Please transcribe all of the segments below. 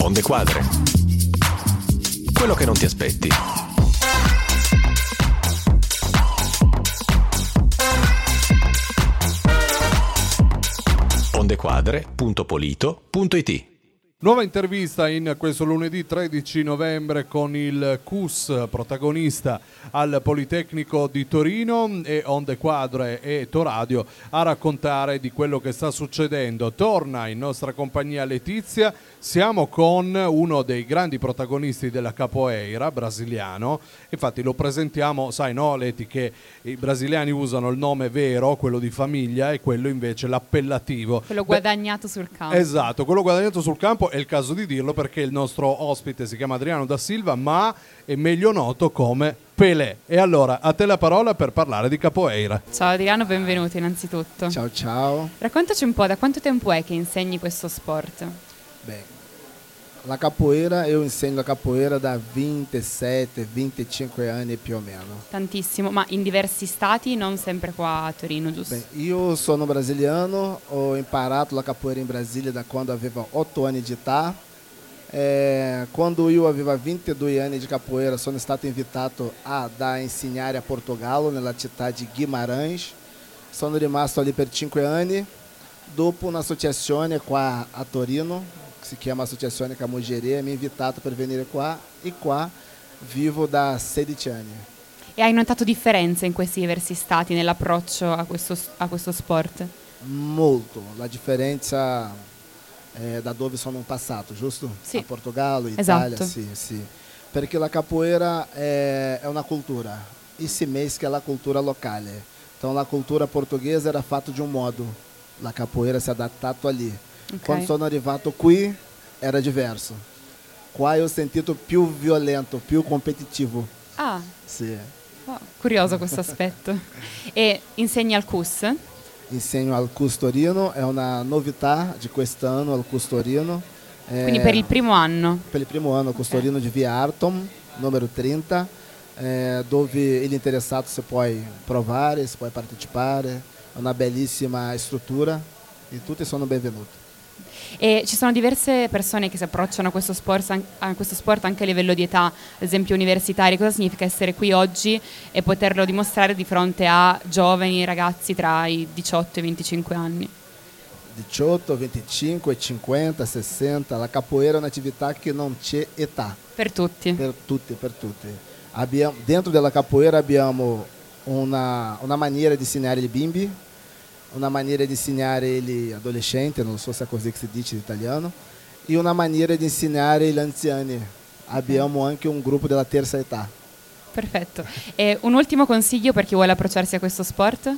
Onde Quadre. Quello che non ti aspetti. ondequadre.polito.it. Nuova intervista in questo lunedì 13 novembre con il CUS, protagonista al Politecnico di Torino, e Onde Quadre e Toradio a raccontare di quello che sta succedendo. Torna in nostra compagnia Letizia, siamo con uno dei grandi protagonisti della capoeira brasiliano, infatti lo presentiamo, sai no Leti, che i brasiliani usano il nome vero, quello di famiglia, e quello invece l'appellativo. Quello guadagnato sul campo. Esatto, quello guadagnato sul campo. È il caso di dirlo perché il nostro ospite si chiama Adriano da Silva, ma è meglio noto come Pelé. E allora, a te la parola per parlare di capoeira. Ciao Adriano, benvenuto innanzitutto. Ciao ciao. Raccontaci un po', da quanto tempo è che insegni questo sport? Bem, la capoeira, eu insegno la capoeira da 27-25 anni più o meno. Tantissimo, ma in diversi stati, non sempre qua a Torino, giusto? Bem, io sono brasiliano, ho imparato la capoeira in Brasília da quando avevo 8 anni di età. Quando io avevo 22 anni di capoeira, sono stato invitato a insegnare a Portogallo, nella città di Guimarães. Sono rimasto ali per 5 anni. Dopo un'associazione qua a Torino, che si chiama Associazione Camogere, mi ha invitato per venire qua e qua vivo da 16 anni. E hai notato differenze in questi diversi stati nell'approccio a questo sport? Molto. La differenza da dove sono passato, giusto? Sì. A Portogallo, Italia, Esatto. sì, sì. Perché la capoeira è una cultura e si mescla alla cultura locale. Então la cultura portoghese era fatta di un modo, la capoeira si è adattato lì. Ok. Quando sono arrivato qui era diverso. Qua ho sentito più violento, più competitivo. Ah, Sì. wow, curioso questo aspetto. E insegni al CUS? Insegno al CUS Torino, è una novità di quest'anno al CUS Torino. Quindi per il primo anno? Per il primo anno al CUS Torino di Via Arton, numero 30, dove gli interessato si può provare, si può partecipare. È una bellissima struttura e tutti sono benvenuti. E ci sono diverse persone che si approcciano a questo sport anche a livello di età, ad esempio universitari. Cosa significa essere qui oggi e poterlo dimostrare di fronte a giovani ragazzi tra i 18 e i 25 anni? 18, 25, 50, 60. La capoeira è un'attività che non c'è età. Per tutti. Per tutti, per tutti. Dentro della capoeira abbiamo una maniera di insegnare i bimbi, una maniera di insegnare gli adolescenti, non so se è così che si dice in italiano, e una maniera di insegnare gli anziani. Abbiamo anche un gruppo della terza età. Perfetto. E un ultimo consiglio per chi vuole approcciarsi a questo sport?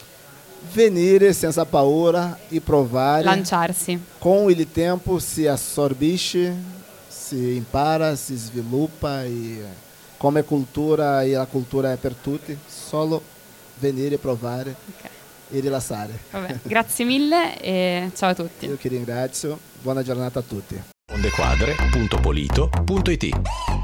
Venire senza paura e provare. Lanciarsi. Com il tempo si assorbisce, si impara, si sviluppa e come cultura, e la cultura è per tutti, solo venire, provare e rilassare. Vabbè, grazie mille e ciao a tutti. Io che ringrazio, buona giornata a tutti. ondequadre.polito.it.